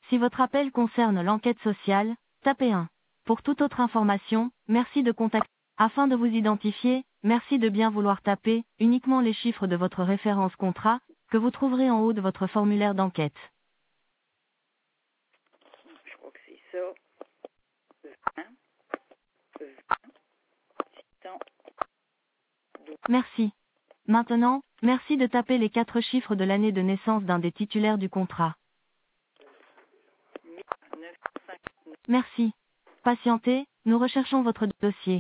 Si votre appel concerne l'enquête sociale, tapez 1. Pour toute autre information, merci de contacter. Afin de vous identifier, merci de bien vouloir taper uniquement les chiffres de votre référence contrat, que vous trouverez en haut de votre formulaire d'enquête. Je crois que c'est ça. 20, 600, 12. Merci. Maintenant, merci de taper les 4 chiffres de l'année de naissance d'un des titulaires du contrat. 959. Merci. Patientez, nous recherchons votre dossier.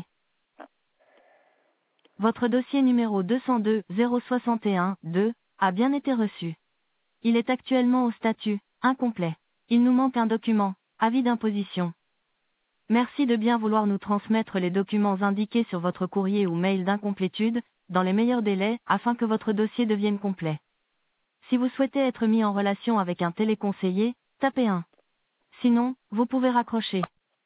Votre dossier numéro 202 061 2 a bien été reçu. Il est actuellement au statut incomplet. Il nous manque un document, avis d'imposition. Merci de bien vouloir nous transmettre les documents indiqués sur votre courrier ou mail d'incomplétude, dans les meilleurs délais, afin que votre dossier devienne complet. Si vous souhaitez être mis en relation avec un téléconseiller, tapez 1. Sinon, vous pouvez raccrocher.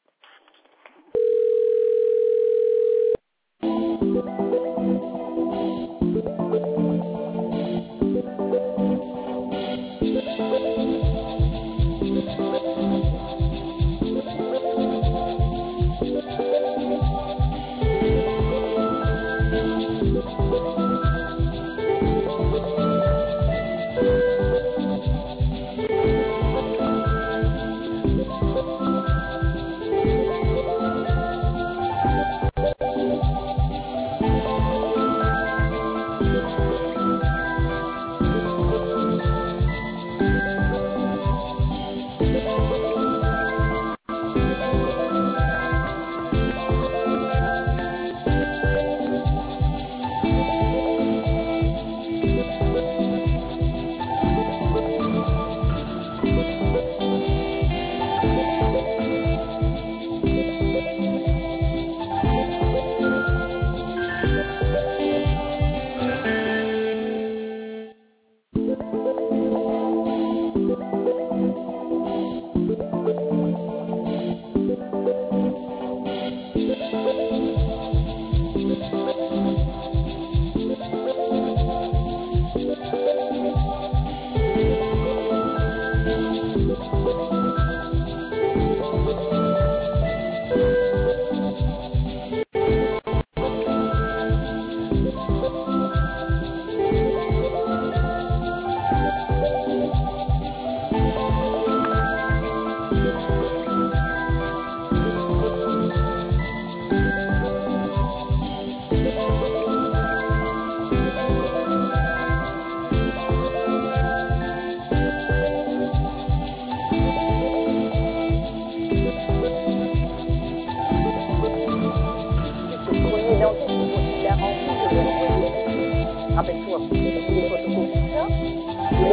Rappelle-toi, les photocopies, ça, les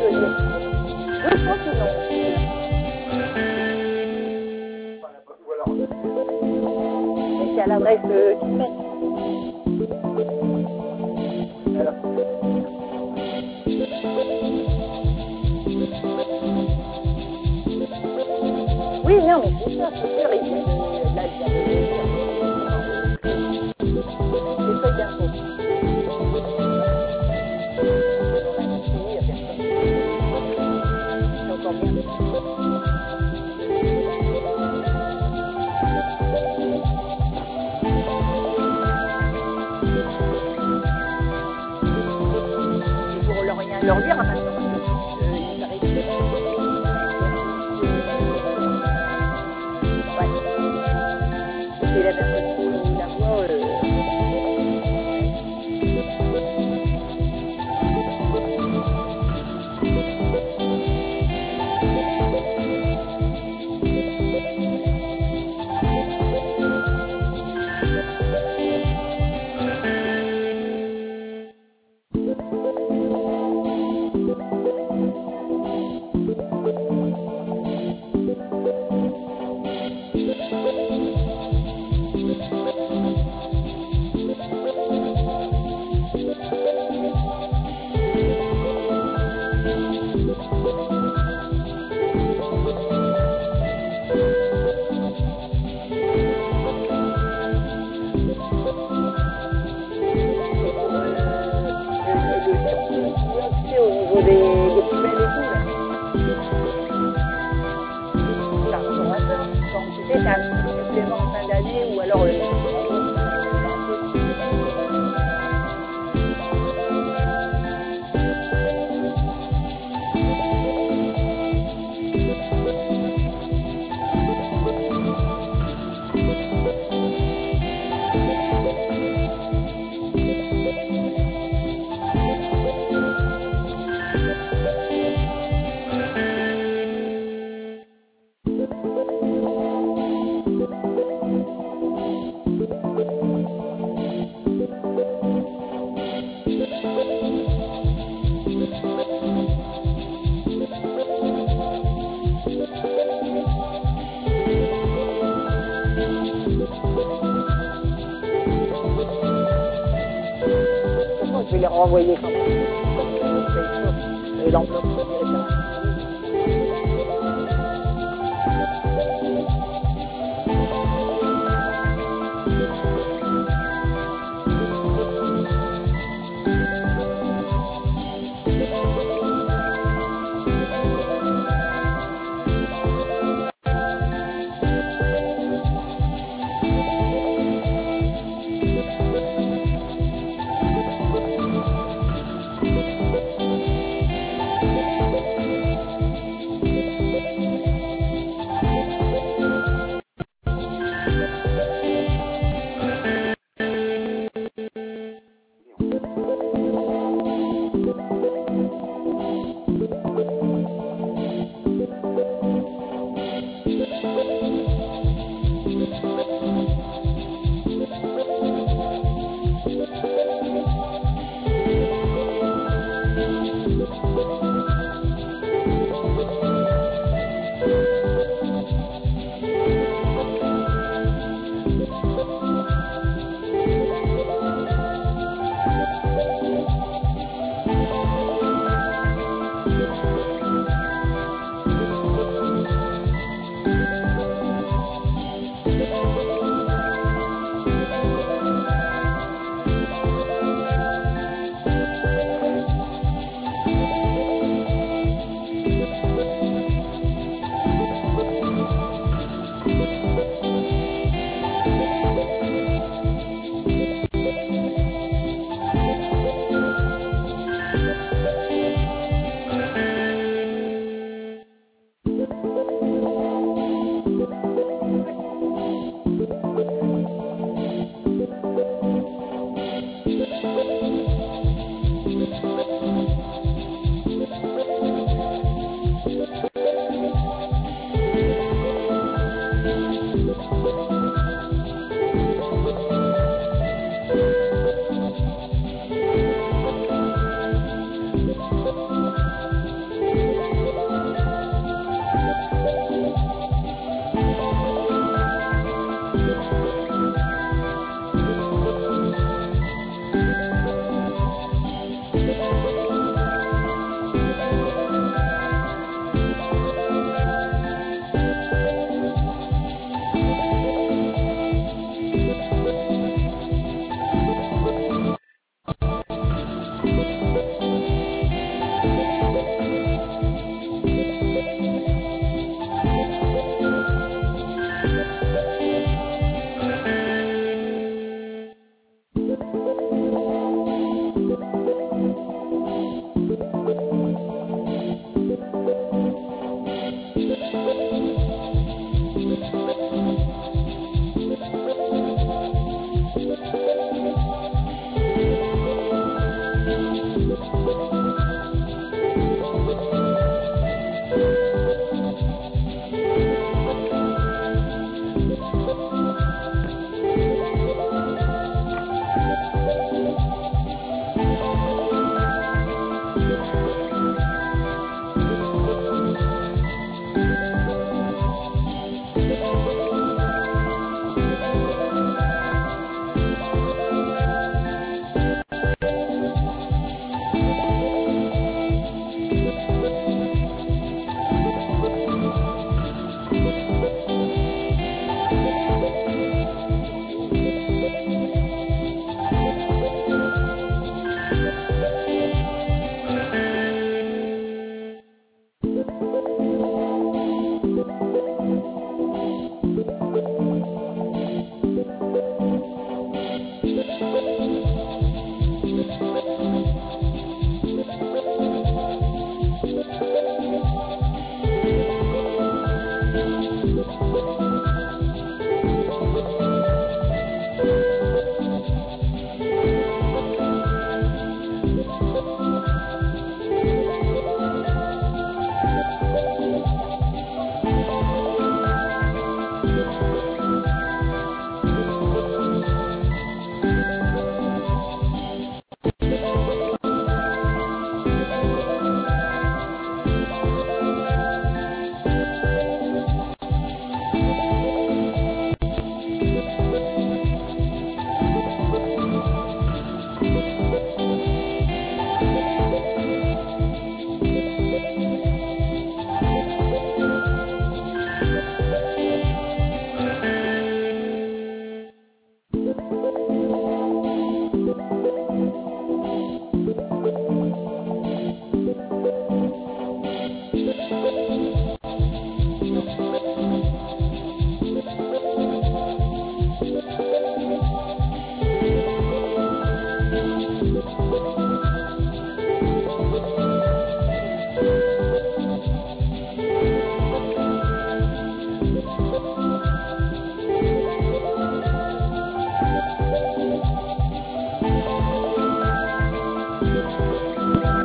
refaits, deux fois sinon. Mais c'est à l'adresse qu'ils mettent. Oui, non, mais c'est ça, c'est sûr, il vient de là, il vient de les feuilles d'infos. Leur dire à maintenant. C'est la personne qui la voix. renvoyer quand même. Et l'enveloppe directement.